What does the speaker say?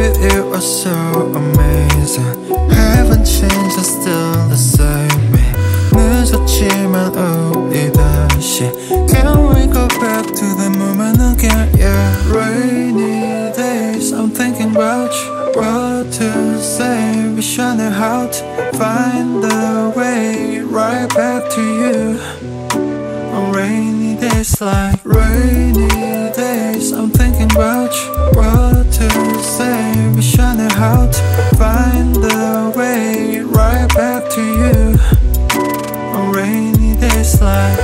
with you was so amazing. Haven't changed, I'm still the same way. 늦었지만 우리 다시 Can we go back to the moment again? Yeah, rainy days I'm thinking about you. What to say, wish I knew how to find the way right back to you. On rainy days like rainy days I'm thinking about you. What to say, wish I knew how to find the way right back to you. On rainy days like